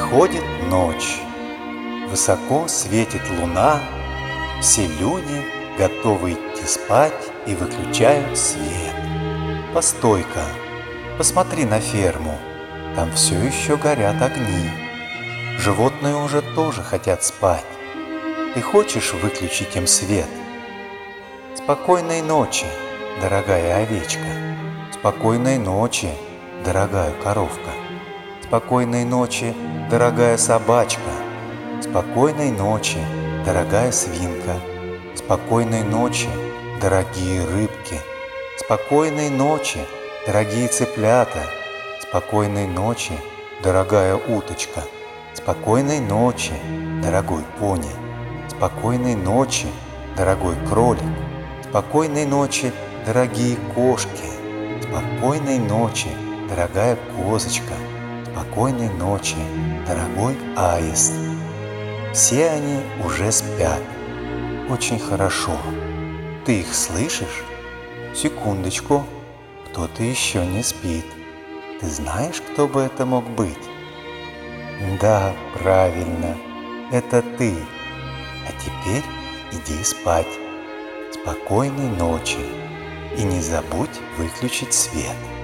Приходит ночь, высоко светит луна, все люди готовы идти спать и выключают свет. Постой-ка, посмотри на ферму, там все еще горят огни. Животные уже тоже хотят спать. Ты хочешь выключить им свет? Спокойной ночи, дорогая овечка. Спокойной ночи, дорогая коровка. Спокойной ночи, дорогая собачка. Спокойной ночи, дорогая свинка. Спокойной ночи, дорогие рыбки. Спокойной ночи, дорогие цыплята. Спокойной ночи, дорогая уточка. Спокойной ночи, дорогой пони. Спокойной ночи, дорогой кролик. Спокойной ночи, дорогие кошки. Спокойной ночи, дорогая козочка. Спокойной ночи, дорогой аист. Все они уже спят. Очень хорошо. Ты их слышишь? Секундочку. Кто-то еще не спит. Ты знаешь, кто бы это мог быть? Да, правильно. Это ты. А теперь иди спать. Спокойной ночи. И не забудь выключить свет.